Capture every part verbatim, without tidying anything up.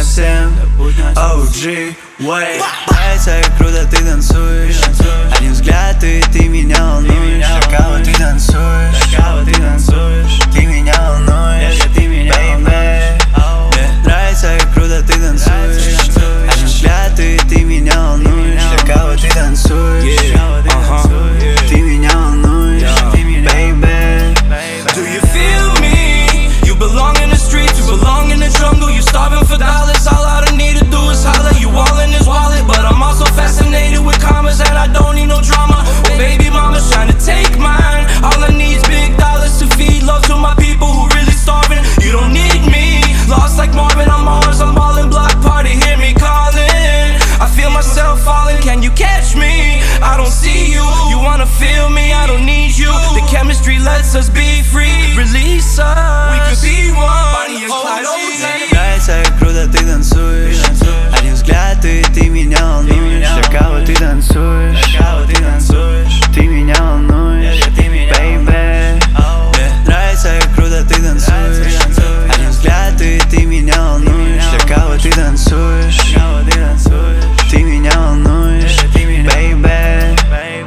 всем о джи, way. Нравится, как круто ты танцуешь. Один взгляд, и ты меня волнуешь. Как кого ты танцуешь, ты меня волнуешь, baby. Мне нравится, как круто ты танцуешь. Один взгляд, и ты меня волнуешь. Как кого ты танцуешь, ты меня волнуешь, baby. Do you feel me? You belong in the streets, you belong in the jungle. You starving for dollars, all I need to do is holler. You all in his wallet, but I'm also fascinated with commas, and I don't need no drama. Oh baby mama's trying to take mine. All I need is big dollars to feed love to my people who really starving. You don't need me, lost like Marvin, I'm Mars, I'm ballin', block party, hear me calling. I feel myself falling, can you catch me? I don't see you, you wanna feel me, I don't need you. The chemistry lets us be free, release us, we could be one. Bonnie and Clyde, O G. Нравится, как круто ты танцуешь. Один взгляд, и ты меня волнуешь. Для кого ты танцуешь, ты меня волнуешь, baby. Мне нравится, как круто ты танцуешь. Один взгляд, и ты меня волнуешь. Для кого ты танцуешь, ты меня волнуешь, baby.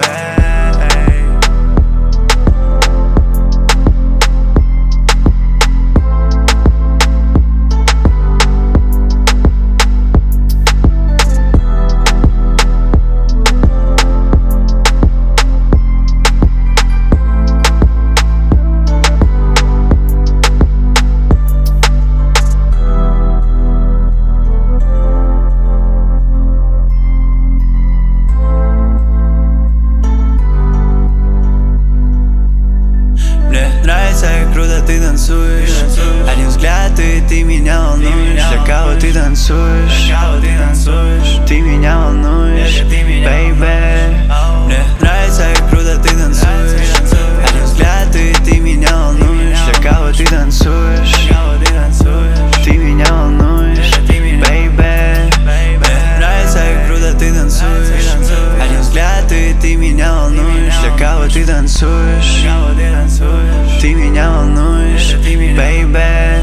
Нравится, как круто ты танцуешь. Один взгляд, и ты меня волнуешь. Для кого ты танцуешь, ты меня волнуешь, baby. Мне нравится, как круто ты танцуешь. Один взгляд, и ты меня волнуешь. Для кого ты танцуешь, ты меня волнуешь, baby. Мне нравится, как круто ты танцуешь. Один взгляд, и ты меня волнуешь. Для кого ты танцуешь, ты меня волнуешь, baby.